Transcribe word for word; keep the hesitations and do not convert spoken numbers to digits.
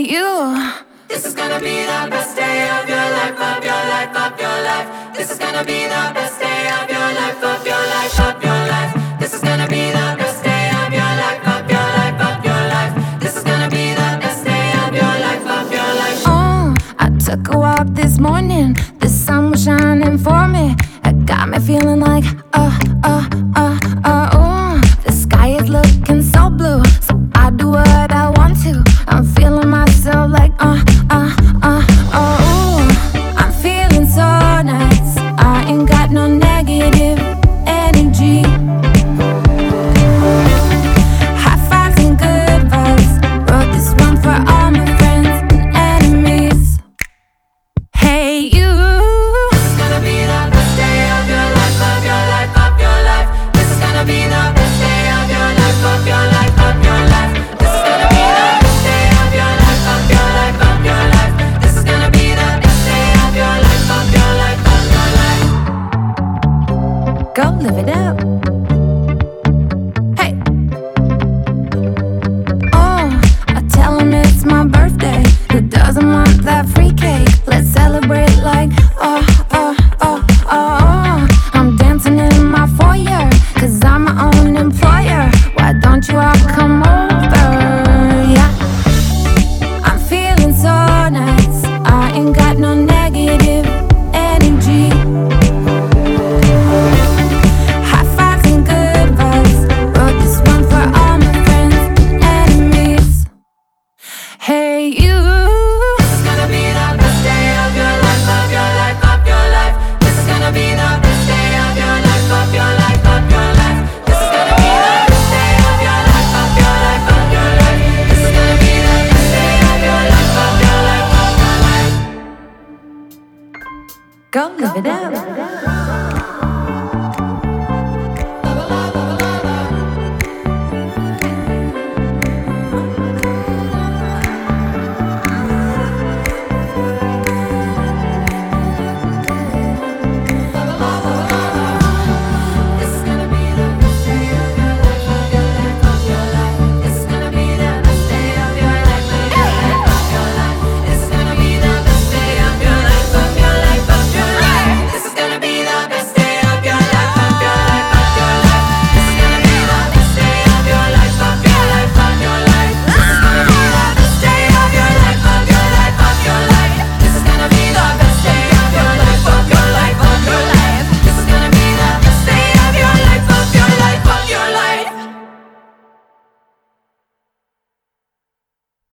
you. This is gonna be the best day of your life, of your life, of your life. This is gonna be the best day of your life, of your life, of your life. This is gonna be the best day of your life, of your life, of your life. This is gonna be the best day of your life, of your life. Oh, I took a walk this morning. The sun was shining for me. It got me feeling like, uh, uh, uh, uh, oh. The sky is looking so blue, so I do what I want to. I'm feeling myself like, uh, uh, uh, oh. I'm feeling so nice. I ain't got no negative energy. High fives and good vibes. Wrote this one for all my friends and enemies. Hey, you. This is gonna be the best day of your life, of your life, of your life. This is gonna be the best day of your life, of your life, of your life. This is gonna be the best day of your life, of your life, of your life. This is gonna be the best day of your life, of your life, of your life. Go live it up. Hey. Oh, I tell him it's my birthday. Who doesn't want that free cake? Let's celebrate like, oh, oh, oh, oh, oh. I'm dancing in my foyer, cause I'm my own employer. Why don't you all come over? Yeah. I'm feeling so nice. I ain't got no negative energy. High fives and good vibes. Wrote this one for all my friends and enemies. Hey, you. This is gonna be the best day of your life, of your life, of your life. This is gonna be the best day of your life, of your life, of your life. This is gonna be the best day of your life, of your life, of your life. This is gonna be the best day of your life, of your life, of your life. Go live it up.